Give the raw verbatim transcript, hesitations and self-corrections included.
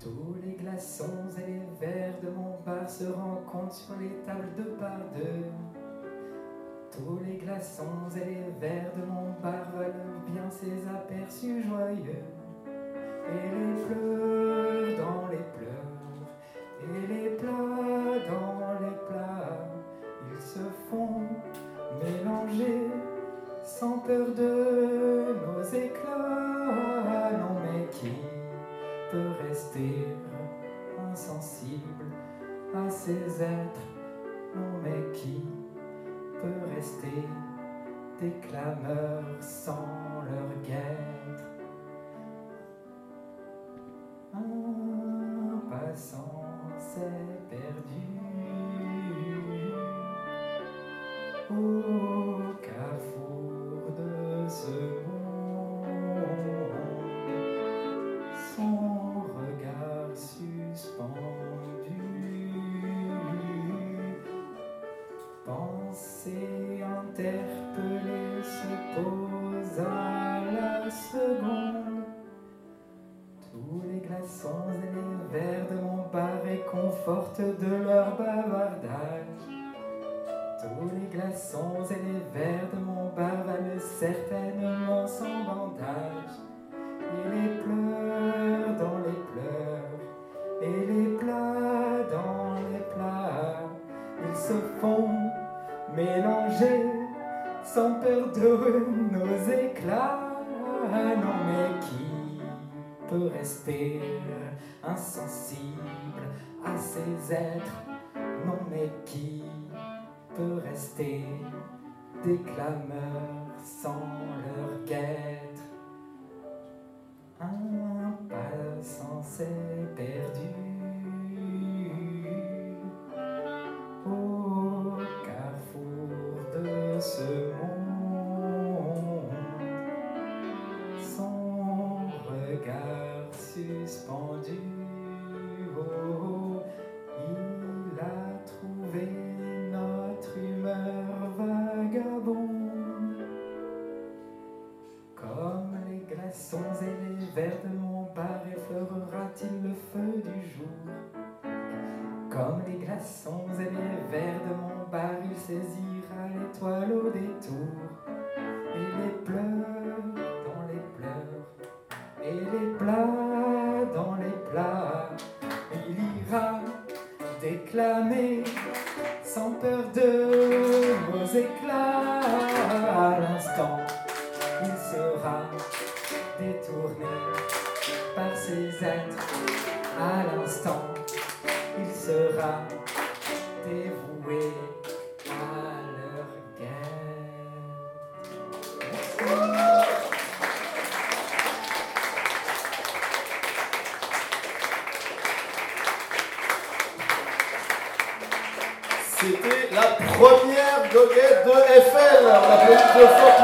Tous les glaçons et les verres de mon bar se rencontrent sur les tables de par deux. Tous les glaçons et les verres de mon bar valent bien ces aperçus joyeux. Et les pleurs dans les pleurs, et les plats dans les plats, ils se font mélanger sans peur de nos éclats. Non mais qui peut rester insensible à ces êtres? Non mais qui peut rester des clameurs sans leur guêtre? Un passant s'est perdu au carrefour de ce monde, son regard suspendu, pensée interpellée se pose à la seconde. Tous les glaçons et les verres de mon bar réconfortent de leur bavardage. Tous les glaçons et les verres de mon bar valent certainement sans bandage. Et les pleurs dans les pleurs, et les plats dans les plats, ils se font mélanger sans peur de nos éclats. Non mais qui peut rester insensible à ces êtres? Non mais qui peut rester des clameurs sans leur guêtre? Un passant s'est perdu au carrefour de ce monde, son regard suspendu. Oh, il a trouvé notre humeur vagabonde. Comme les glaçons et les verres de mon bar, effleurera-t-il le feu du jour? Comme les glaçons et les verres de mon bar, il saisira l'étoile au détour. Et les pleurs dans les pleurs, et les plats dans les plats, il ira déclamer sans peur de nos éclats. À l'instant, il sera détourné par ces êtres. À l'instant, il sera dévoué à leur guerre. C'était la première goguette de F L. On applaudit deux fois.